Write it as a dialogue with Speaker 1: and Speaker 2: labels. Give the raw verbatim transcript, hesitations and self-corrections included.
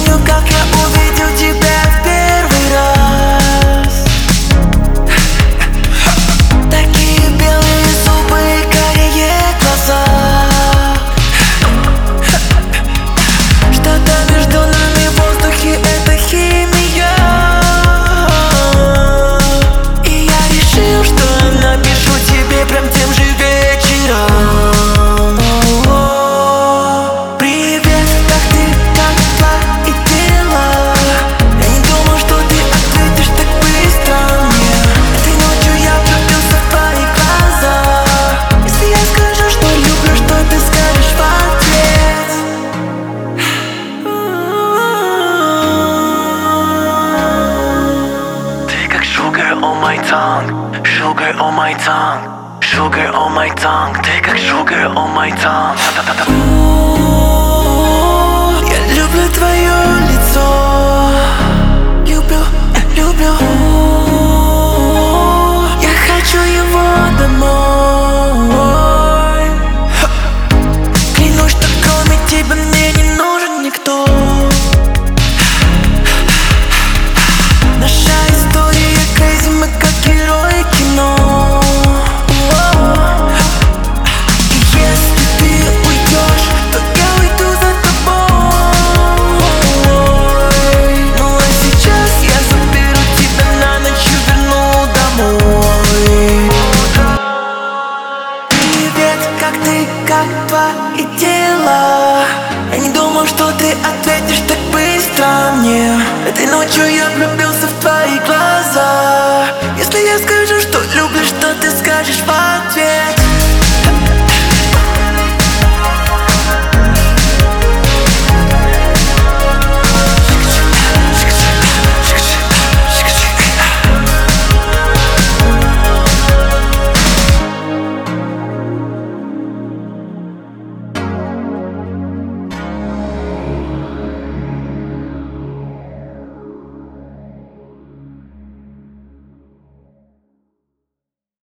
Speaker 1: помню, как я увидел тебя в первый раз. Такие белые зубы и карие глаза. Что-то между нами в воздухе, это химия. И я решил, что напишу тебе прям тем же вечером.
Speaker 2: Sugar on my tongue, sugar on my tongue, sugar on my tongue. Ты как sugar on my tongue.
Speaker 1: Я люблю твое лицо, люблю, люблю. Я хочу его домой. Клянусь, что кроме тебя мне не нужен никто. Наша история crazy, мы как герои кино. И если ты уйдешь, то я уйду за тобой. Ну а сейчас я заберу тебя на ночь и верну домой. Привет, как ты, как твои дела? Я не думал, что ты ответишь так быстро мне. Этой ночью я влюбился.